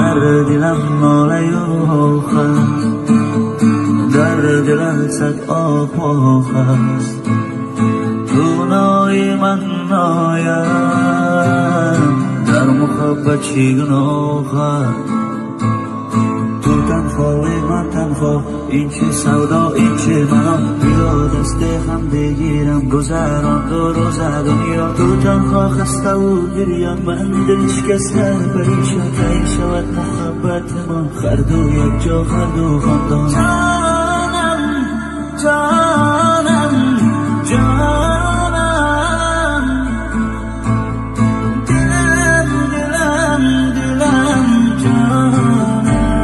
در دلم ناله و خست، در دلم صد آه هست. تو نای من نایم، در محبت چی گناه هست. تو تنها و من تنها، این چه سودا این چه منام. بیا دست هم بگیرم گذران دو روز دنیا. تو تنها خسته و گریان، من دل شکسته پریشان. کی شود محبت ما هر دو یک جا هر دو خاندان. جانم جانم جانم، دلم دلم دلم جانم.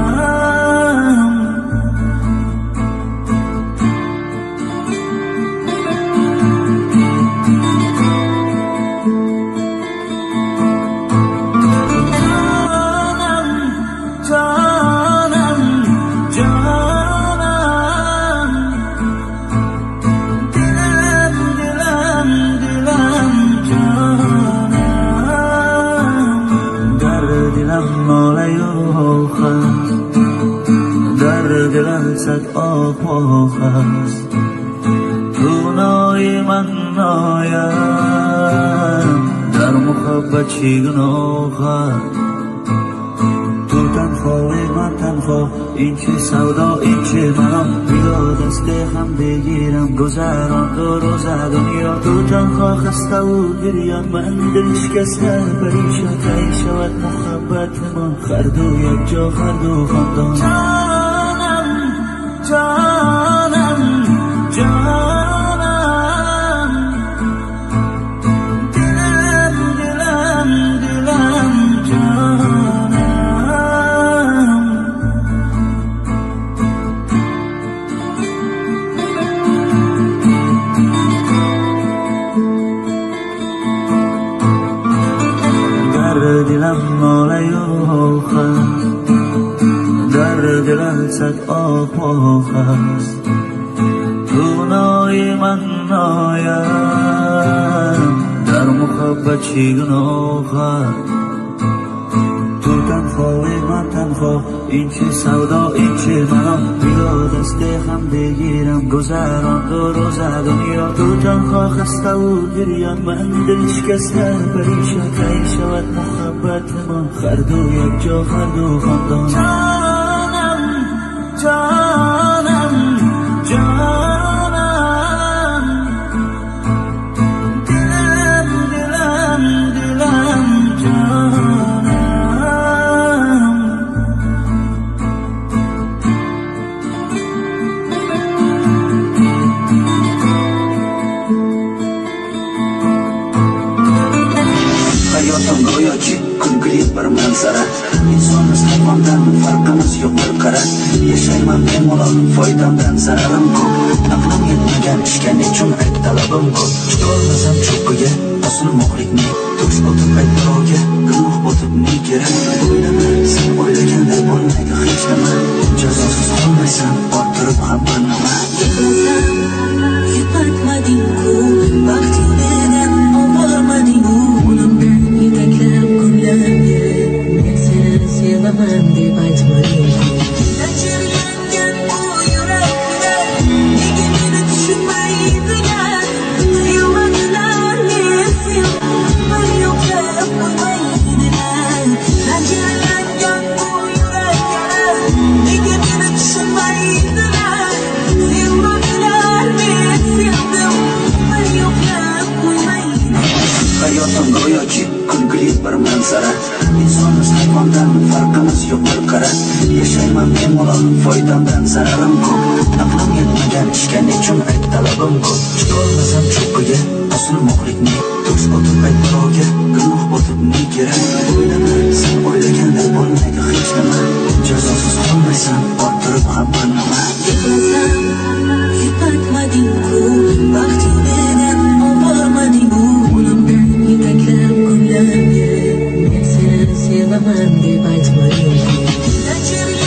در دلم صد آه هست. تو نای من نایم، در محبت چی گناه هست. تو تنها و من تنها، این چه سودا این چه منام. بیا دست هم بگیرم گذران دو روز دنیا. تو تنها خسته و گریان، من دل شکسته پریشان. کی شود محبت ما هر دو یک جا هر دو خاندان. جانم جانم جانم، دلم دلم دلم جانم. در دلم ناله و خست، در دلم صد آه هست. تو نای من نایم، در محبت چی گناه هست. تو تنها و من تنها، این چه سودا این چه منام. بیا دست هم بگیرم گذران دو روز دنیا. تو تنها خسته و گریان، من دل شکسته پریشان. کی شود محبت ما هر دو یک جا هر دو خاندان. جانم جانم جانم، دلم دلم دلم جانم. Hayotım go'yoki konkret bir manzara. İnsanız hayvandan farqimiz yo'q bir qara. Yashayman bemalol, foydamdan zararim ko'p. Aqlim yetmagan ishga nechun talabim ko'p. Tutolmasam cho'qqiga osil muhlikni. Tush o'tib aytbirovga gunoh o'tib ne kerak. O'ylama, sen o'ylaganday bo'lmaydi hech nima. Jazosiz qolmaysan, orttirib ham bir nima. Yupatmading-ku, baxting degan olmading-u. Yetaklab kunlarga men seni sevaman deb aytmading-ku. Tajirlangan bu yuraklar nega meni tushunmaydilar. Sevmadilar men sevdim, yo'qlab qo'ymaydilar. Tajirlangan bu yuraklar nega meni tushunmaydilar. Sevmadilar men sevdim, yo'qlab qo'ymaydilar. Hayotim go'yoki konkret bir manzara. İnsanız hayvandan farqimiz yo'q bir qara. Yashayman bemalol, foydamdan zararim ko'p. Aqlim yetmagan ishga nechun talabim ko'p. Tutolmasam cho'qqiga osil muhlikni. Tush o'tib aytbirovga gunoh o'tib ne kerak. O'ylama, sen o'ylaganday bo'lmaydi hech nima. Jazosiz qolmaysan, orttirib ham bir nima. Yupatmading-ku, baxting degan olmading-u. Yetaklab kunlarga men seni sevaman deb aytmading-ku.